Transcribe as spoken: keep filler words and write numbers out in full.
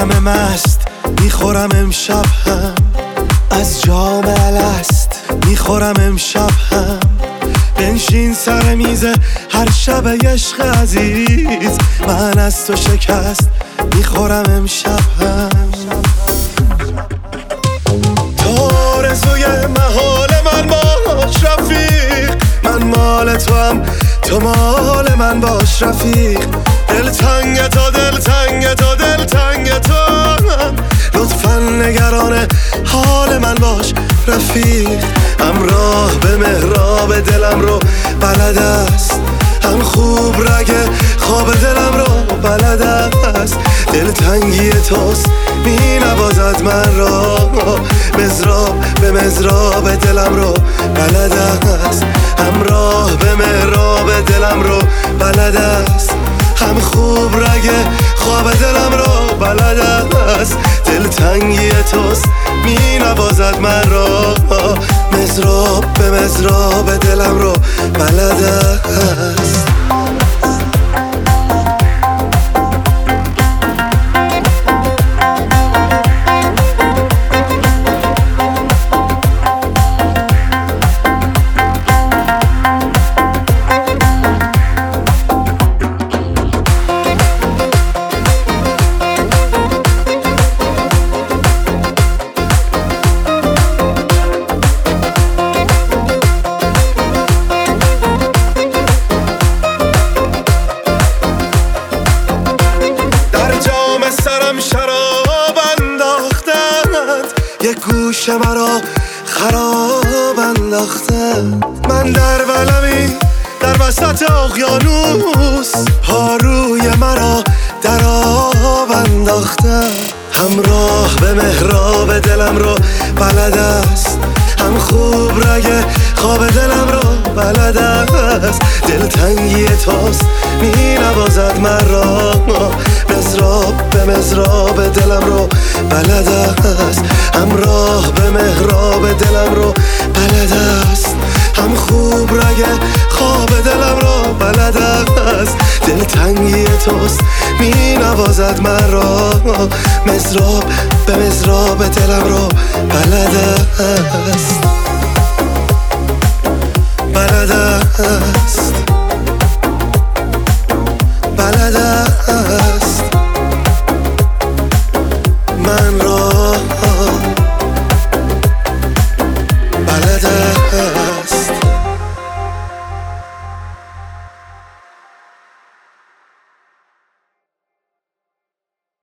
همه مست میخورم امشب هم از جام الست میخورم امشب هم بنشین سر میز هر شب عشق عزیز من از تو شکست میخورم امشب هم تو آرزوی محال من باش رفیق من مال تو هم تو مال من باش رفیق دلتنگ تو دلتنگ تو دلتنگ تو لطفا نگران حال من باش رفیق همراه به محراب دلم رو بلد است هم خوب رگ خواب دلم رو بلد است دلتنگی توست می نوازد من را مزراب به مزراب دلم رو بلد است همراه به محراب دلم رو بلد است هم خوب رگ خواب دلم رو بلد است دلتنگی توست می نوازد من را مزراب به مزراب دلم رو بلد است شراب انداختند یک گوشه مرا خراب انداختند من در ولمی در وسط اقیانوس پاروی مرا در آب انداختند همراه به محراب دلم رو بلد است هم خوب رگ خواب دلم رو بلد است دلتنگی توست می نوازد من را مزراب به مزراب دلم رو بلد است همراه به محراب دلم رو بلد است هم خوب رگ خواب دلم رو بلد است دلتنگی توست می نوازد من را مزراب به مزراب دلم رو بلد است بلد است بلد است